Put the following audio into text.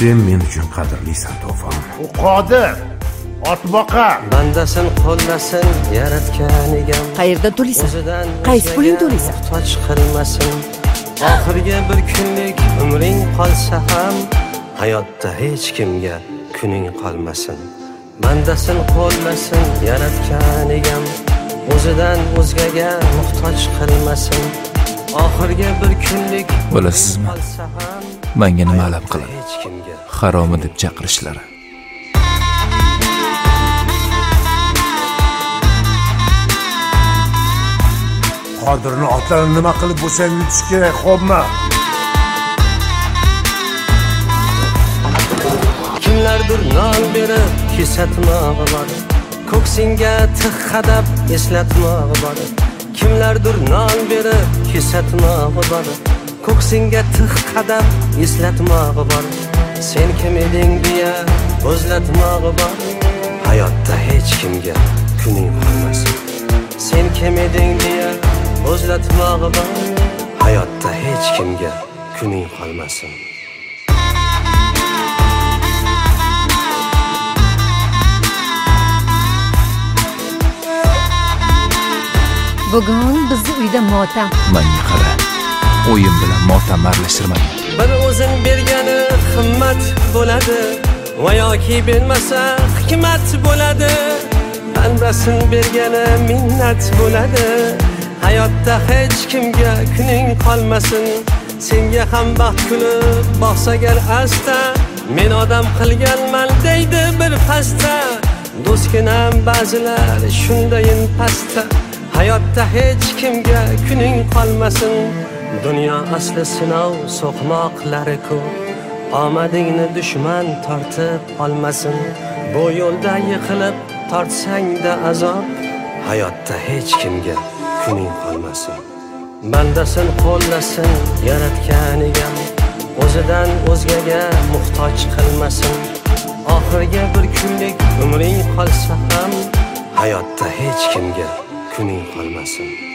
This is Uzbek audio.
sen men uchun qadrlisan to'fon. U qodir, otboqa. Bandasin qo'llasin yaratgan egam. Qayerda to'laysan? Qaysi puling to'laysan? Muhtoj qilmasin. Oxirgi bir kunlik umring qolsa ham hayotda hech kimga kuning qolmasin. Bandasin qo'llasin yaratgan egam. O'zidan o'zgaga muhtoj qilmasin. Oxirgi bir kunlik bilasizmi? Menga nima alab qiladi? Haromi deb chaqirishlari. Qodirni otlarini nima qilib bo'lsa yutish kerak, xo'pmi? Kimlardir non berib kesatmog'i bor. Ko'ksingga tig' qadab eslatmog'i bor. Kimlardir non berib kesatmog'i bor. Ko'ksingga tig' qadab eslatmog'i bor. Sen kim eding deya o'zlatmog'i bor. Hayotda hech kimga kuning qolmasin. Sen kim eding deya o'zlatmog'i bor. Hayotda hech kimga kuning qolmasin. Bugun bizni uyda motam. Menga qara. O'yin bilan motam aralashtirmang. Bir o'zing bergani qimmat bo'ladi, va yoki bermasa hikmat bo'ladi. Bandasin bergani minnat bo'ladi. Hayotda hech kimga kuning qolmasin. Senga ham baxt kulib boqsagar asta, men odam qilganman deydi bir pasta. Do'stginam ba'zilar shundayin pasta. Hayotda hech kimga kuning qolmasin. Dunyo asli sinov so'qmoqlari ko'p. Omadingni dushman tortib olmasin. Bu yo'lda yiqilib tortsang-da azob. Hayotda hech kimga kuning qolmasin. Bandasin qo'llasin yaratgan egam. O'zidan o'zgaga muhtoj qilmasin. Oxirgi bir kunlik umring qolsa ham hayotda hech kimga kuning qolmasin.